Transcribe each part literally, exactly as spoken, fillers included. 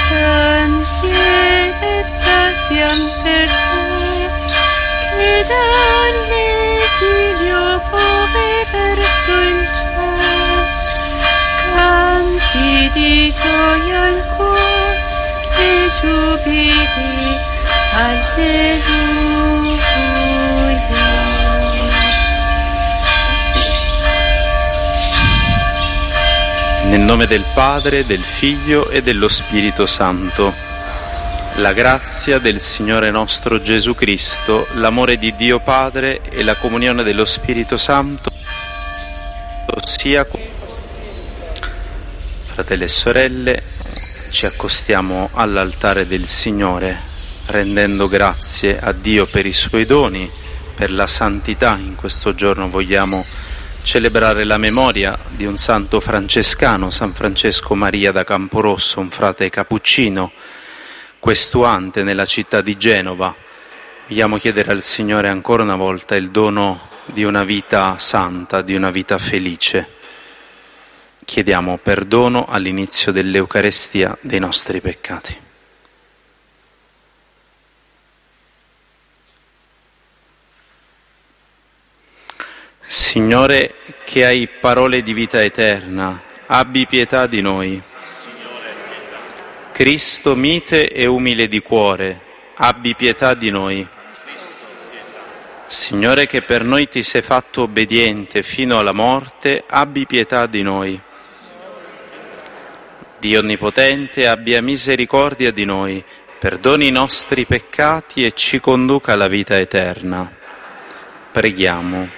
Nel nome del Padre, del Figlio e dello Spirito Santo. La grazia del Signore nostro Gesù Cristo, l'amore di Dio Padre e la comunione dello Spirito Santo sia con fratelli e sorelle. Ci accostiamo all'altare del Signore rendendo grazie a Dio per i Suoi doni, per la santità. In questo giorno vogliamo celebrare la memoria di un santo francescano, San Francesco Maria da Camporosso, un frate cappuccino, questuante nella città di Genova. Vogliamo chiedere al Signore ancora una volta il dono di una vita santa, di una vita felice. Chiediamo perdono all'inizio dell'Eucarestia dei nostri peccati. Signore, che hai parole di vita eterna, abbi pietà di noi. Cristo mite e umile di cuore, abbi pietà di noi. Signore, che per noi ti sei fatto obbediente fino alla morte, abbi pietà di noi. Dio Onnipotente, abbia misericordia di noi, perdoni i nostri peccati e ci conduca alla vita eterna. Preghiamo.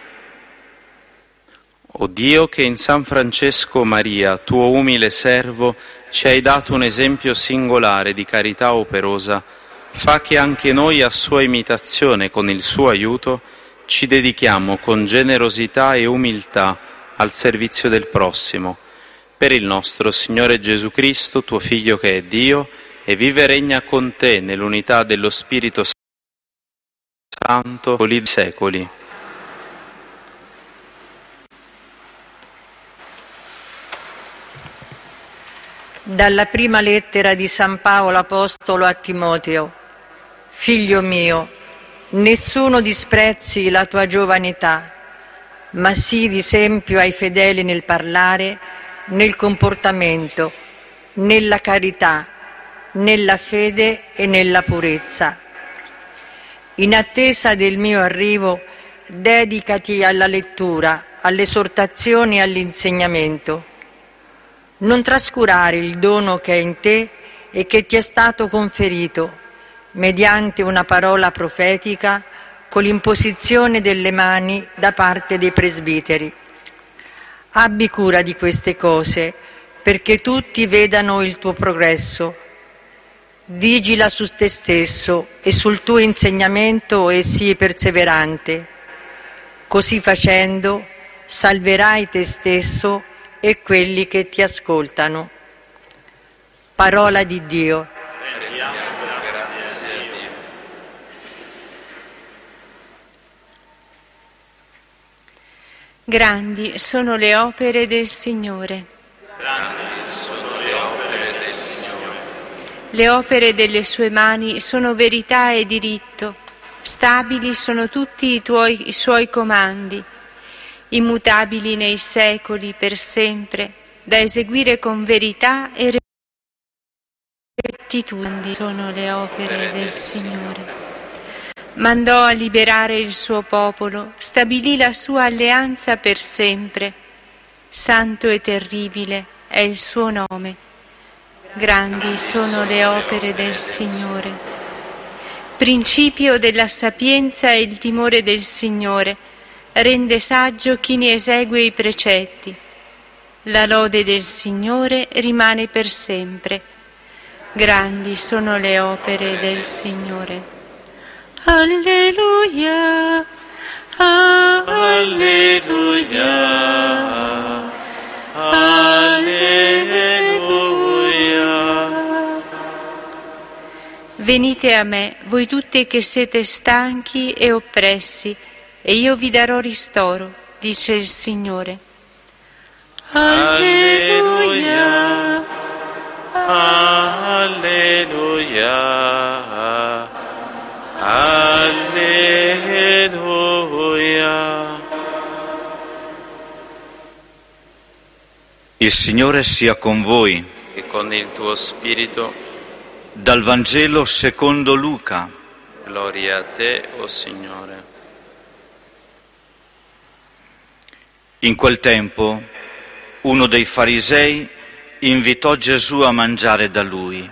O Dio, che in San Francesco Maria, tuo umile servo, ci hai dato un esempio singolare di carità operosa, fa che anche noi, a sua imitazione, con il suo aiuto, ci dedichiamo con generosità e umiltà al servizio del prossimo. Per il nostro Signore Gesù Cristo, tuo Figlio che è Dio, e vive e regna con te nell'unità dello Spirito Santo, secoli dei secoli. Dalla prima lettera di San Paolo Apostolo a Timoteo. Figlio mio, nessuno disprezzi la tua giovane età, ma sii di esempio ai fedeli nel parlare, nel comportamento, nella carità, nella fede e nella purezza. In attesa del mio arrivo, dedicati alla lettura, all'esortazione e all'insegnamento. Non trascurare il dono che è in te e che ti è stato conferito, mediante una parola profetica, con l'imposizione delle mani da parte dei presbiteri. Abbi cura di queste cose, perché tutti vedano il tuo progresso. Vigila su te stesso e sul tuo insegnamento e sii perseverante. Così facendo, salverai te stesso e quelli che ti ascoltano. Parola di Dio. Grandi sono le opere del Signore. Grandi sono le opere del Signore. Le opere delle sue mani sono verità e diritto. Stabili sono tutti i tuoi, i suoi comandi, immutabili nei secoli per sempre, da eseguire con verità e rettitudine. Sono le opere del Signore. Mandò a liberare il suo popolo, stabilì la sua alleanza per sempre. Santo e terribile è il suo nome. Grandi sono le opere del Signore. Principio della sapienza è il timore del Signore. Rende saggio chi ne esegue i precetti. La lode del Signore rimane per sempre. Grandi sono le opere del Signore. Alleluia, alleluia, alleluia. Venite a me, voi tutti che siete stanchi e oppressi, e io vi darò ristoro, dice il Signore. Alleluia, alleluia. Alleluia, alleluia. Il Signore sia con voi. E con il tuo spirito. Dal Vangelo secondo Luca. Gloria a te, o Signore. In quel tempo uno dei farisei invitò Gesù a mangiare da lui.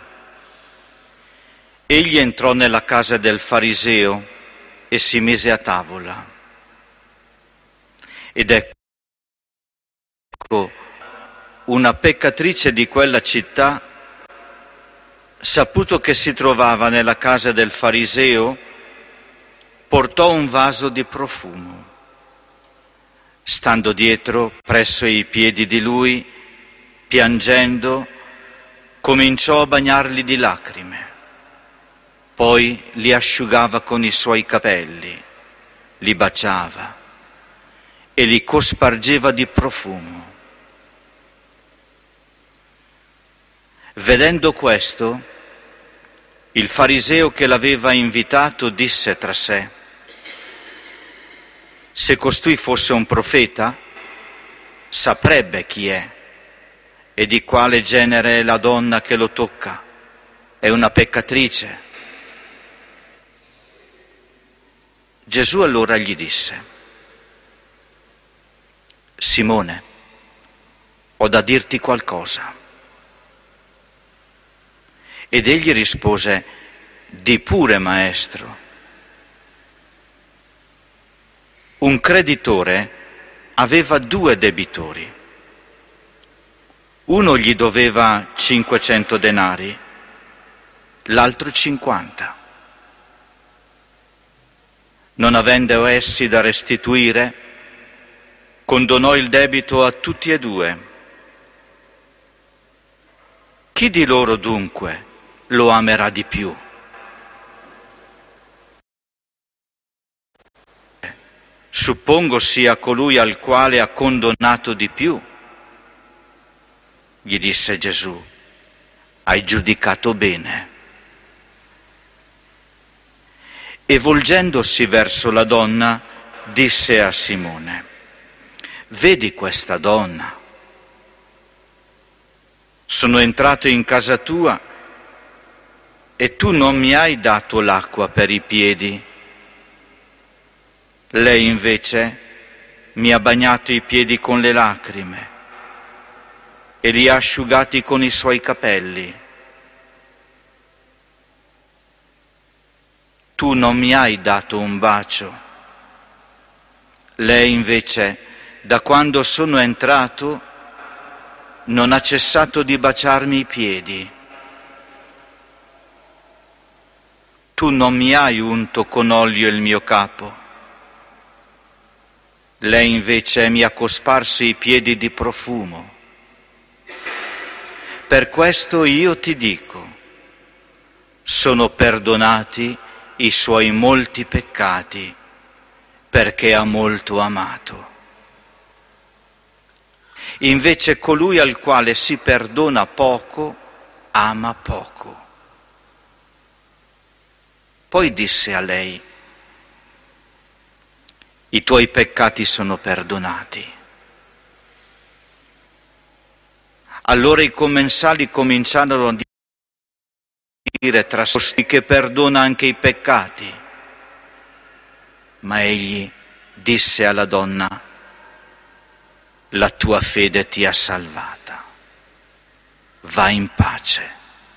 Egli entrò nella casa del fariseo e si mise a tavola. Ed ecco, una peccatrice di quella città, saputo che si trovava nella casa del fariseo, portò un vaso di profumo. Stando dietro, presso i piedi di lui, piangendo, cominciò a bagnarli di lacrime. Poi li asciugava con i suoi capelli, li baciava e li cospargeva di profumo. Vedendo questo, il fariseo che l'aveva invitato disse tra sé: se costui fosse un profeta, saprebbe chi è e di quale genere è la donna che lo tocca. È una peccatrice. Gesù allora gli disse: Simone, ho da dirti qualcosa. Ed egli rispose: di pure, maestro. Un creditore aveva due debitori. Uno gli doveva cinquecento denari, l'altro cinquanta. Non avendo essi da restituire, condonò il debito a tutti e due. Chi di loro dunque lo amerà di più? Suppongo sia colui al quale ha condonato di più. Gli disse Gesù: hai giudicato bene. E volgendosi verso la donna, disse a Simone: vedi questa donna? Sono entrato in casa tua e tu non mi hai dato l'acqua per i piedi. Lei invece mi ha bagnato i piedi con le lacrime e li ha asciugati con i suoi capelli. Tu non mi hai dato un bacio. Lei invece, da quando sono entrato, non ha cessato di baciarmi i piedi. Tu non mi hai unto con olio il mio capo. Lei invece mi ha cosparso i piedi di profumo. Per questo io ti dico, sono perdonati i suoi molti peccati, perché ha molto amato. Invece colui al quale si perdona poco, ama poco. Poi disse a lei: i tuoi peccati sono perdonati. Allora i commensali cominciarono a dire tra sé che perdona anche i peccati. Ma egli disse alla donna: la tua fede ti ha salvata. Va in pace.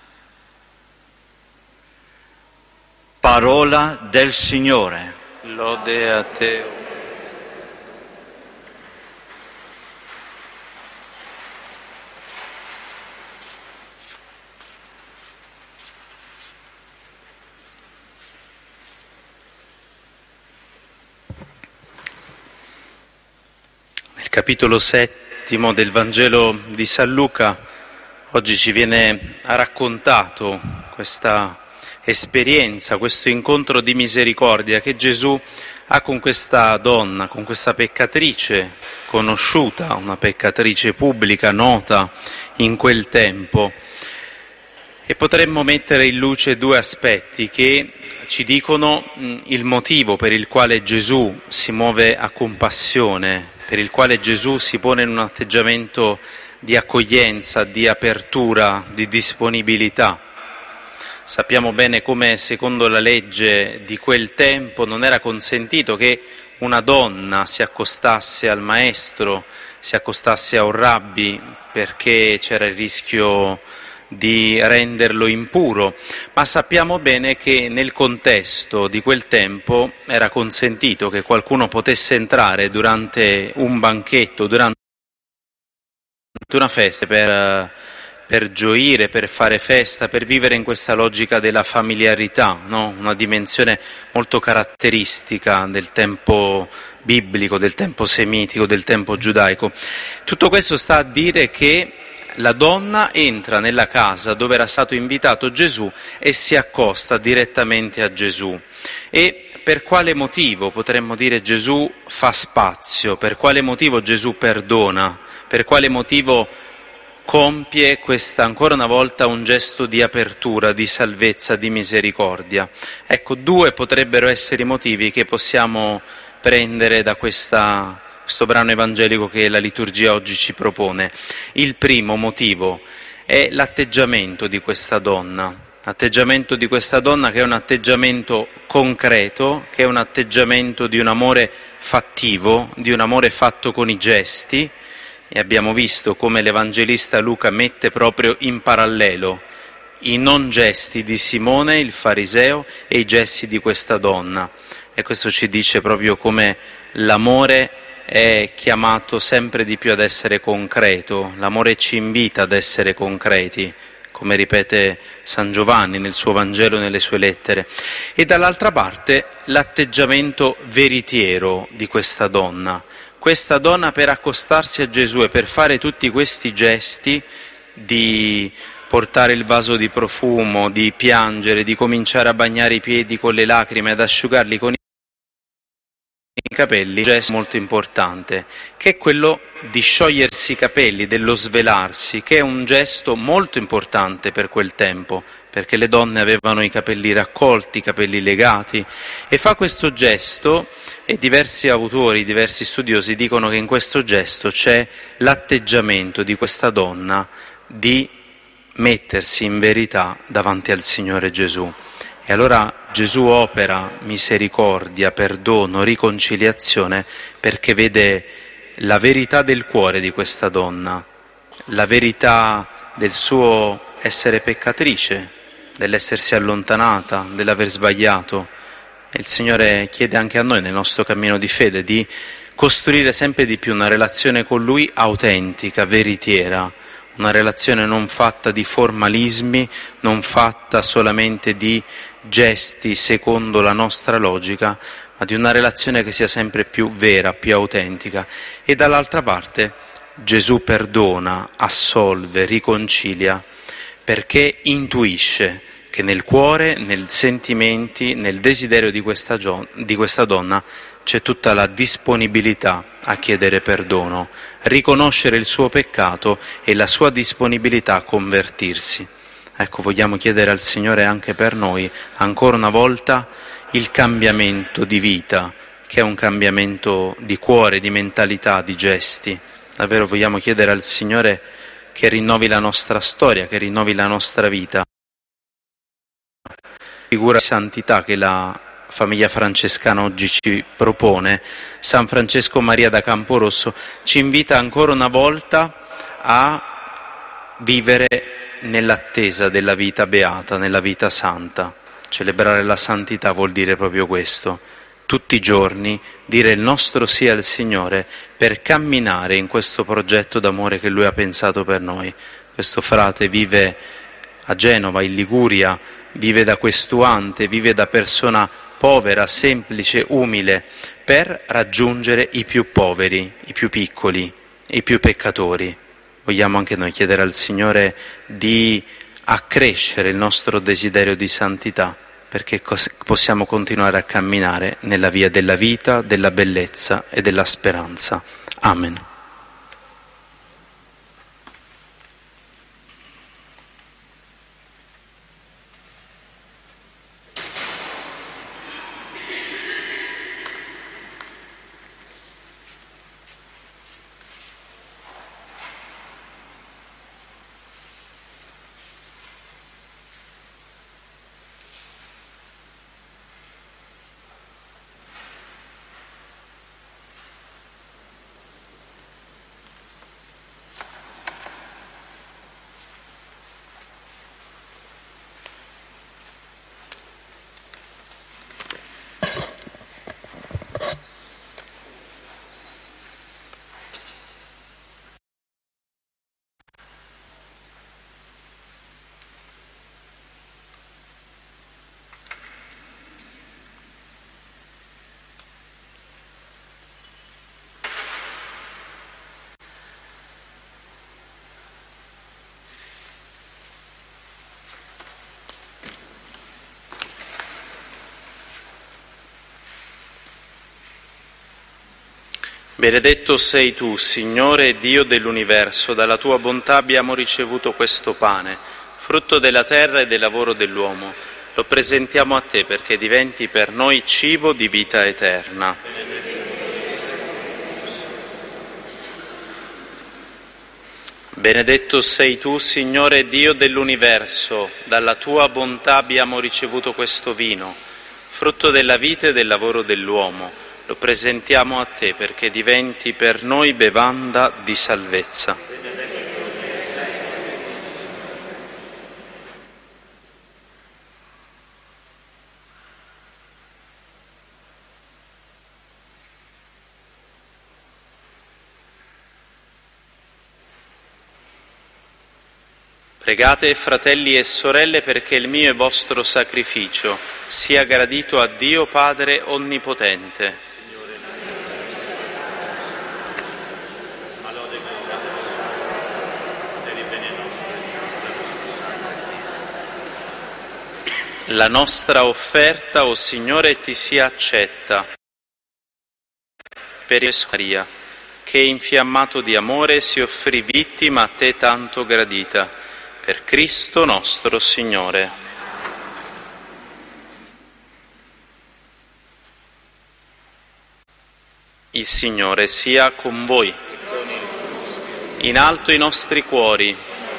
Parola del Signore. Lode a te. Nel capitolo settimo del Vangelo di San Luca oggi ci viene raccontato questa esperienza, questo incontro di misericordia che Gesù ha con questa donna, con questa peccatrice conosciuta, una peccatrice pubblica, nota in quel tempo. E potremmo mettere in luce due aspetti che ci dicono mh, il motivo per il quale Gesù si muove a compassione, per il quale Gesù si pone in un atteggiamento di accoglienza, di apertura, di disponibilità. Sappiamo bene come, secondo la legge di quel tempo, non era consentito che una donna si accostasse al maestro, si accostasse a un rabbi, perché c'era il rischio di renderlo impuro, ma sappiamo bene che nel contesto di quel tempo era consentito che qualcuno potesse entrare durante un banchetto, durante una festa, per, per gioire, per fare festa, per vivere in questa logica della familiarità, no? Una dimensione molto caratteristica del tempo biblico, del tempo semitico, del tempo giudaico. Tutto questo sta a dire che la donna entra nella casa dove era stato invitato Gesù e si accosta direttamente a Gesù. E per quale motivo, potremmo dire, Gesù fa spazio? Per quale motivo Gesù perdona? Per quale motivo compie questa, ancora una volta, un gesto di apertura, di salvezza, di misericordia? Ecco, due potrebbero essere i motivi che possiamo prendere da questa questo brano evangelico che la liturgia oggi ci propone. Il primo motivo è l'atteggiamento di questa donna, l'atteggiamento di questa donna che è un atteggiamento concreto, che è un atteggiamento di un amore fattivo, di un amore fatto con i gesti, e abbiamo visto come l'evangelista Luca mette proprio in parallelo i non gesti di Simone, il fariseo, e i gesti di questa donna. E questo ci dice proprio come l'amore è chiamato sempre di più ad essere concreto, l'amore ci invita ad essere concreti, come ripete San Giovanni nel suo Vangelo e nelle sue lettere. E dall'altra parte l'atteggiamento veritiero di questa donna. Questa donna, per accostarsi a Gesù e per fare tutti questi gesti di portare il vaso di profumo, di piangere, di cominciare a bagnare i piedi con le lacrime, ad asciugarli con i capelli, un gesto molto importante, che è quello di sciogliersi i capelli, dello svelarsi, che è un gesto molto importante per quel tempo, perché le donne avevano i capelli raccolti, i capelli legati, e fa questo gesto, e diversi autori, diversi studiosi dicono che in questo gesto c'è l'atteggiamento di questa donna di mettersi in verità davanti al Signore Gesù. E allora Gesù opera misericordia, perdono, riconciliazione, perché vede la verità del cuore di questa donna, la verità del suo essere peccatrice, dell'essersi allontanata, dell'aver sbagliato. E il Signore chiede anche a noi nel nostro cammino di fede di costruire sempre di più una relazione con Lui autentica, veritiera, una relazione non fatta di formalismi, non fatta solamente di gesti secondo la nostra logica, ma di una relazione che sia sempre più vera, più autentica. E dall'altra parte Gesù perdona, assolve, riconcilia, perché intuisce che nel cuore, nei sentimenti, nel desiderio di questa, gio- di questa donna c'è tutta la disponibilità a chiedere perdono, riconoscere il suo peccato e la sua disponibilità a convertirsi. Ecco, vogliamo chiedere al Signore anche per noi, ancora una volta, il cambiamento di vita, che è un cambiamento di cuore, di mentalità, di gesti. Davvero vogliamo chiedere al Signore che rinnovi la nostra storia, che rinnovi la nostra vita. Figura di santità che la famiglia francescana oggi ci propone, San Francesco Maria da Camporosso, ci invita ancora una volta a vivere nell'attesa della vita beata, nella vita santa. Celebrare la santità vuol dire proprio questo, tutti i giorni dire il nostro sì al Signore per camminare in questo progetto d'amore che Lui ha pensato per noi. Questo frate vive a Genova, in Liguria, vive da questuante, vive da persona povera, semplice, umile, per raggiungere i più poveri, i più piccoli, i più peccatori. Vogliamo anche noi chiedere al Signore di accrescere il nostro desiderio di santità, perché possiamo continuare a camminare nella via della vita, della bellezza e della speranza. Amen. Benedetto sei tu, Signore Dio dell'universo, dalla tua bontà abbiamo ricevuto questo pane, frutto della terra e del lavoro dell'uomo. Lo presentiamo a te perché diventi per noi cibo di vita eterna. Benedetto sei tu, Signore Dio dell'universo, dalla tua bontà abbiamo ricevuto questo vino, frutto della vita e del lavoro dell'uomo. Lo presentiamo a te perché diventi per noi bevanda di salvezza. Pregate, fratelli e sorelle, perché il mio e vostro sacrificio sia gradito a Dio Padre Onnipotente. La nostra offerta, o Signore, ti sia accetta per Maria, che infiammato di amore si offrì vittima a te tanto gradita, per Cristo nostro Signore. Il Signore sia con voi. In alto i nostri cuori.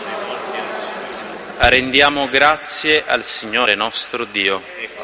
Rendiamo grazie al Signore nostro Dio.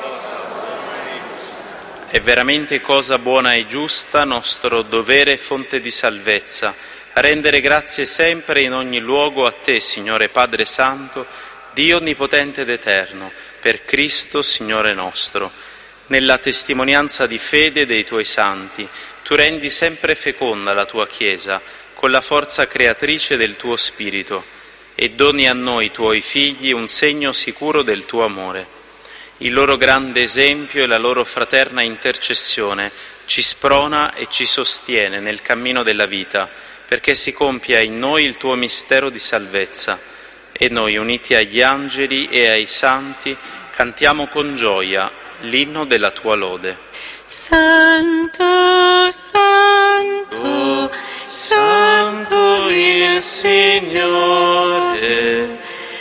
È veramente cosa buona e giusta, nostro dovere e fonte di salvezza, rendere grazie sempre in ogni luogo a te, Signore Padre Santo, Dio onnipotente ed eterno, per Cristo Signore nostro. Nella testimonianza di fede dei tuoi santi, tu rendi sempre feconda la tua Chiesa, con la forza creatrice del tuo Spirito, e doni a noi, tuoi figli, un segno sicuro del tuo amore. Il loro grande esempio e la loro fraterna intercessione ci sprona e ci sostiene nel cammino della vita, perché si compia in noi il tuo mistero di salvezza, e noi, uniti agli angeli e ai santi, cantiamo con gioia l'inno della tua lode. Santo, Santo, Santo il Signore,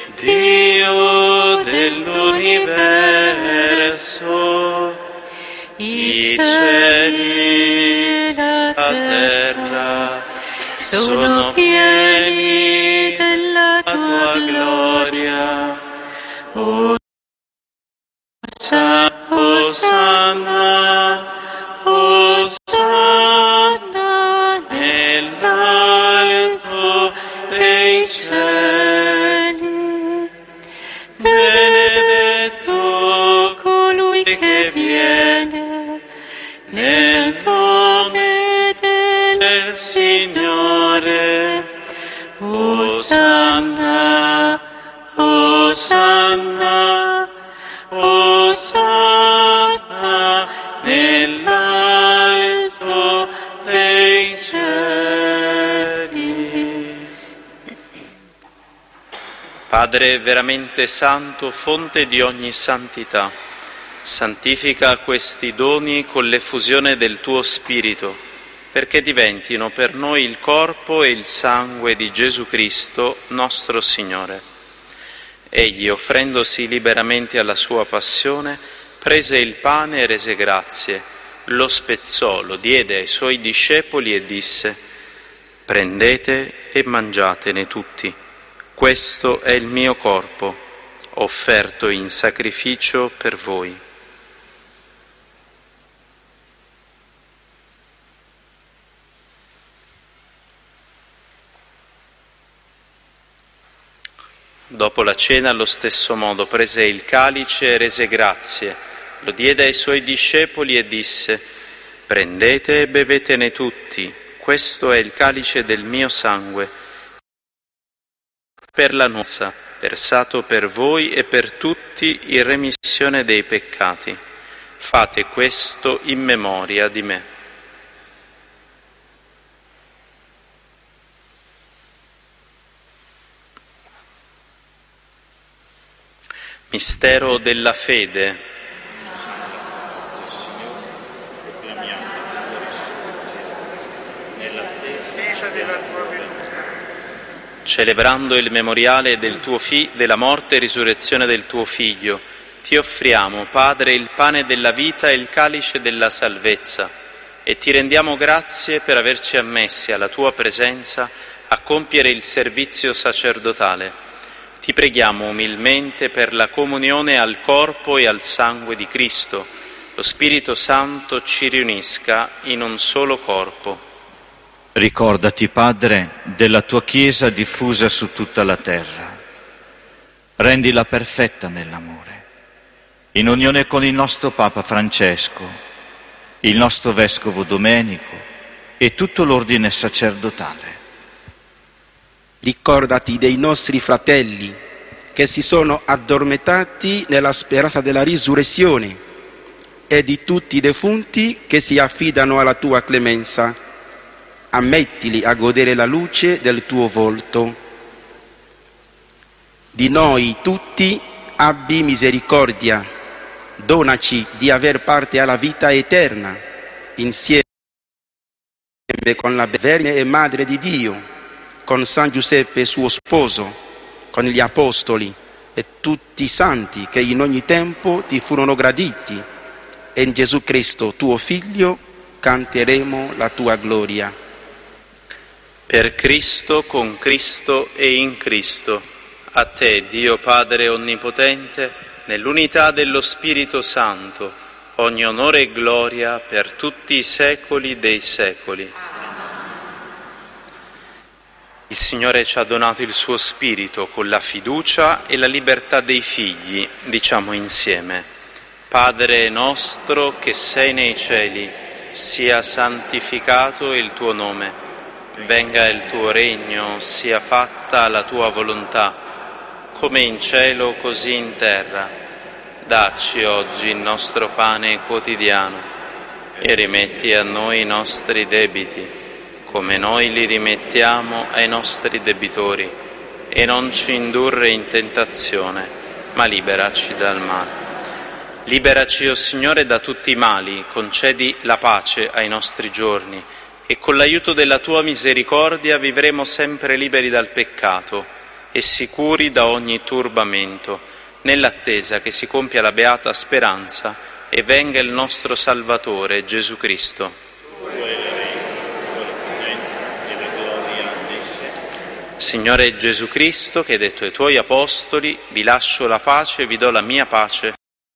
Dio dell'universo, i cieli e la terra sono pieni della tua gloria. Osanna, Osanna nell'alto dei cieli. Benedetto colui che viene nel nome del Signore. Osanna, Osanna, Osanna nell'alto dei cieli. Padre veramente santo, fonte di ogni santità, santifica questi doni con l'effusione del tuo Spirito, perché diventino per noi il corpo e il sangue di Gesù Cristo, nostro Signore. Egli, offrendosi liberamente alla sua passione, prese il pane e rese grazie, lo spezzò, lo diede ai suoi discepoli e disse: «Prendete e mangiatene tutti, questo è il mio corpo, offerto in sacrificio per voi». Dopo la cena, allo stesso modo, prese il calice e rese grazie, lo diede ai suoi discepoli e disse: «Prendete e bevetene tutti, questo è il calice del mio sangue, per la nuova, versato per voi e per tutti in remissione dei peccati. Fate questo in memoria di me». Mistero della fede. Celebrando il memoriale del tuo fi- della morte e risurrezione del tuo Figlio, ti offriamo, Padre, il pane della vita e il calice della salvezza, e ti rendiamo grazie per averci ammessi alla tua presenza a compiere il servizio sacerdotale. Ti preghiamo umilmente per la comunione al corpo e al sangue di Cristo. Lo Spirito Santo ci riunisca in un solo corpo. Ricordati, Padre, della tua Chiesa diffusa su tutta la terra. Rendila perfetta nell'amore, in unione con il nostro Papa Francesco, il nostro Vescovo Domenico e tutto l'ordine sacerdotale. Ricordati dei nostri fratelli che si sono addormentati nella speranza della risurrezione e di tutti i defunti che si affidano alla tua clemenza. Ammettili a godere la luce del tuo volto. Di noi tutti abbi misericordia, donaci di aver parte alla vita eterna, insieme con la Vergine e Madre di Dio, con San Giuseppe suo sposo, con gli Apostoli e tutti i santi che in ogni tempo ti furono graditi, e in Gesù Cristo tuo Figlio canteremo la tua gloria. Per Cristo, con Cristo e in Cristo, a te, Dio Padre Onnipotente, nell'unità dello Spirito Santo, ogni onore e gloria per tutti i secoli dei secoli. Il Signore ci ha donato il suo Spirito con la fiducia e la libertà dei figli. Diciamo insieme: Padre nostro che sei nei cieli, sia santificato il tuo nome. Venga il tuo regno, sia fatta la tua volontà, come in cielo così in terra. Dacci oggi il nostro pane quotidiano e rimetti a noi i nostri debiti, come noi li rimettiamo ai nostri debitori, e non ci indurre in tentazione, ma liberaci dal male. Liberaci, o Signore, da tutti i mali, concedi la pace ai nostri giorni, e con l'aiuto della tua misericordia vivremo sempre liberi dal peccato e sicuri da ogni turbamento, nell'attesa che si compia la beata speranza e venga il nostro Salvatore Gesù Cristo. Signore Gesù Cristo, che hai detto ai tuoi apostoli: vi lascio la pace, vi do la mia pace,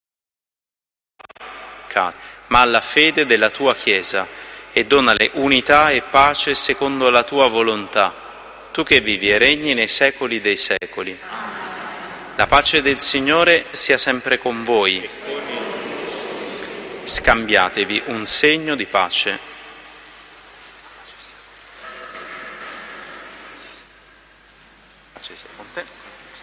ma alla fede della tua Chiesa, e donale unità e pace secondo la tua volontà, tu che vivi e regni nei secoli dei secoli. La pace del Signore sia sempre con voi. Scambiatevi un segno di pace. Pace sia con te.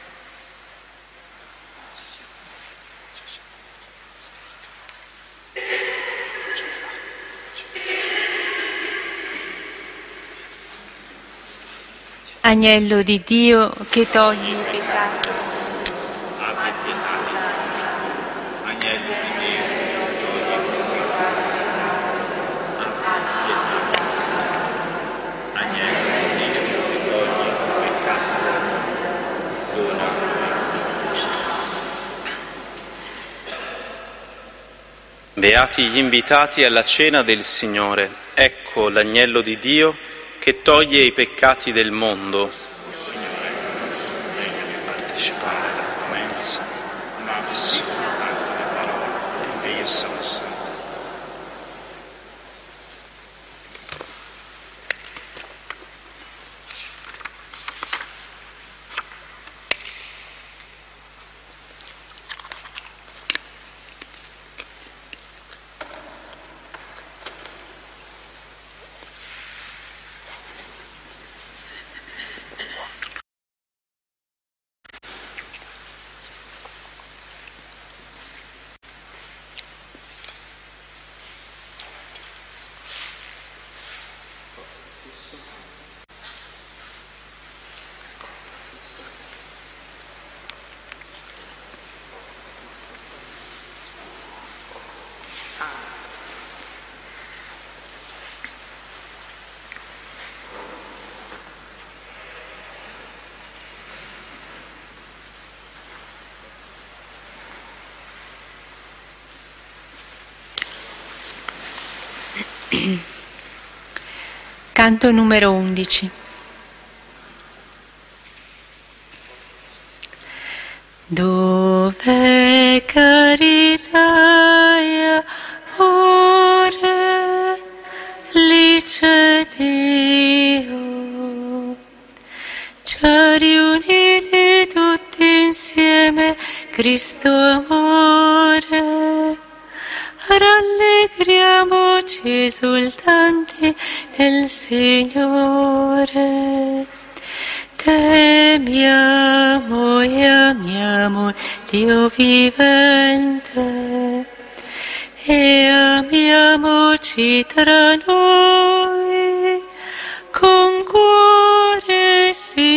Agnello di Dio che togli i peccati. Abbi pietà di noi. Agnello di Dio che togli i peccati. Abbi pietà di noi. Agnello di Dio che togli i peccati. Dona. Beati gli invitati alla cena del Signore. Ecco l'agnello di Dio che toglie i peccati del mondo. Il Signore non sono degno di partecipare alla mensa, ma sì soltanto le parole, e io sono solo. Canto numero undici. Dove carità e amore, lì c'è Dio. Ci ha riuniti tutti insieme, Cristo amore. Rallegriamoci esultanti nel Signore. Temiamo e amiamo Dio vivente e amiamoci tra noi con cuore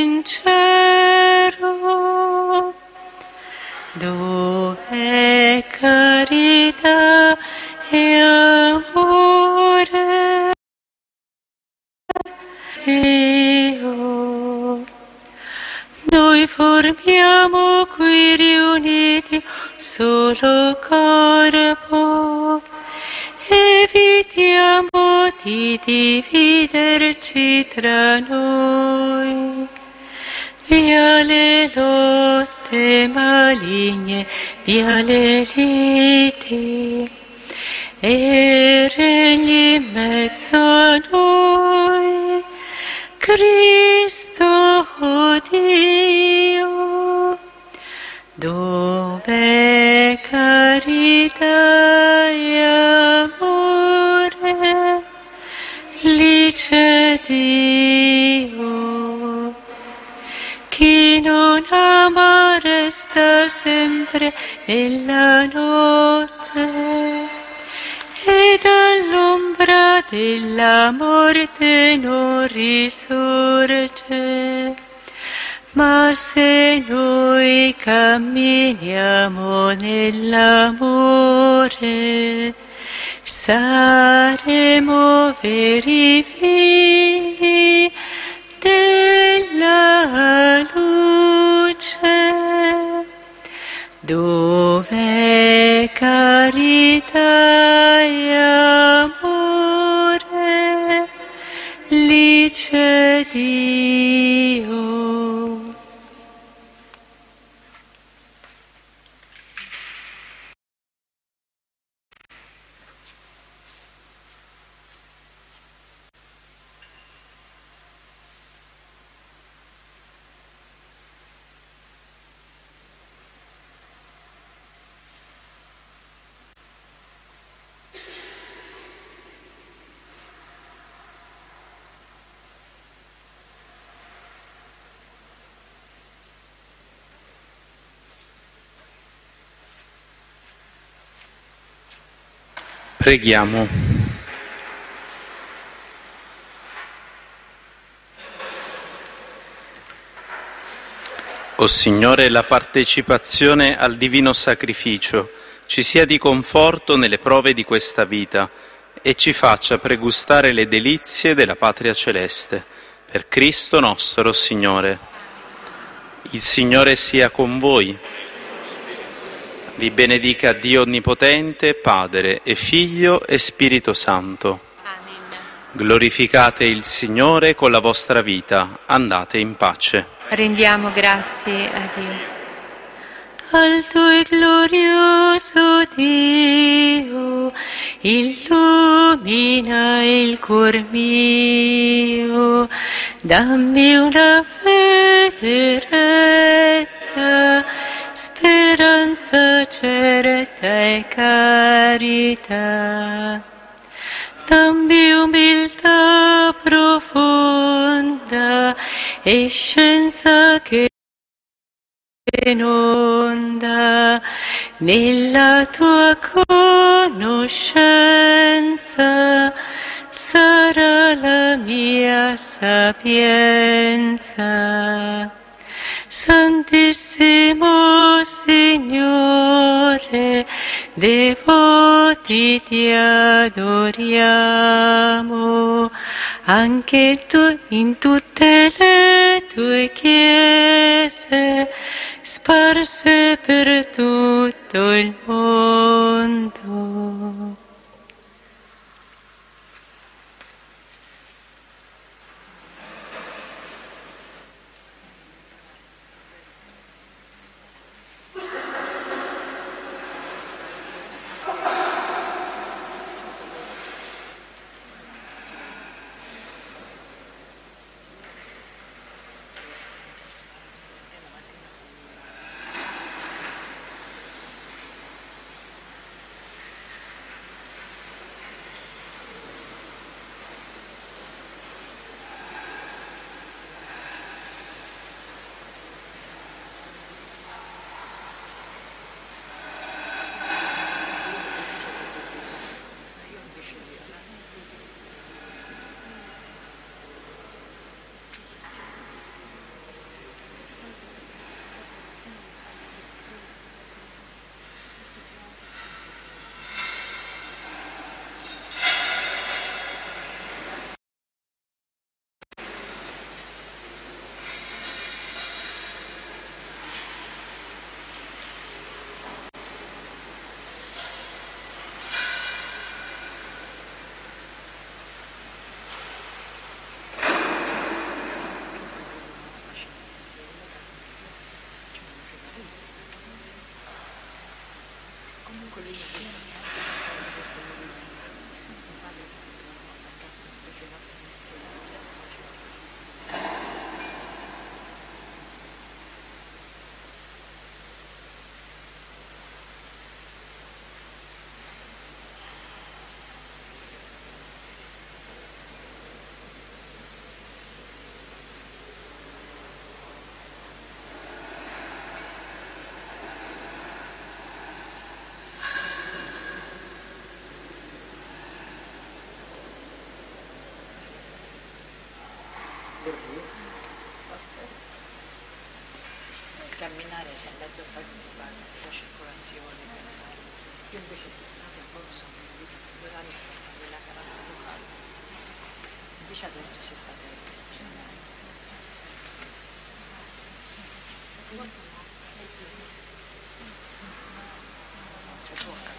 sincero. Dove carità e amore, Dio, noi formiamo qui riuniti solo corpo, evitiamo di dividerci tra noi, via le lotte maligne, via le liti, e regni in mezzo a noi, Cristo, oh Dio. Dove carità e amore, lì c'è Dio. Chi non ama resta sempre nella notte e dall'ombra della morte non risorge. Ma se noi camminiamo nell'amore, saremo veri figli della luce. Dove carità e amore, lì c'è Dio. Preghiamo. O Signore, la partecipazione al divino sacrificio ci sia di conforto nelle prove di questa vita e ci faccia pregustare le delizie della patria celeste. Per Cristo nostro Signore. Il Signore sia con voi. Vi benedica Dio Onnipotente, Padre e Figlio e Spirito Santo. Amen. Glorificate il Signore con la vostra vita, andate in pace. Rendiamo grazie a Dio. Alto e glorioso Dio, illumina il cuor mio, dammi una fede retta, speranza certa e carità. Dammi umiltà profonda e scienza che inonda nella tua conoscenza, sarà la mia sapienza. Santissimo Signore, devoti ti adoriamo, anche tu in tutte le tue chiese, sparse per tutto il mondo. camminare c'è mezzo salute, la circolazione, camminare. Io invece quest'anno proprio sono venuta due anni nella carata locale, invece adesso si sta bene. Non si può